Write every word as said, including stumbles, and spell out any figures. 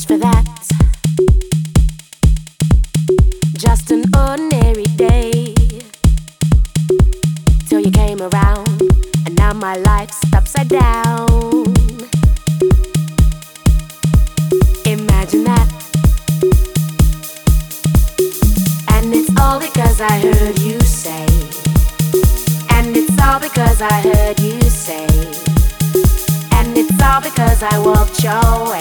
for that. Just an ordinary day till you came around, and now my life's upside down. Imagine that. And it's all because I heard you say. And it's all because I heard you say. And it's all because I walked your way.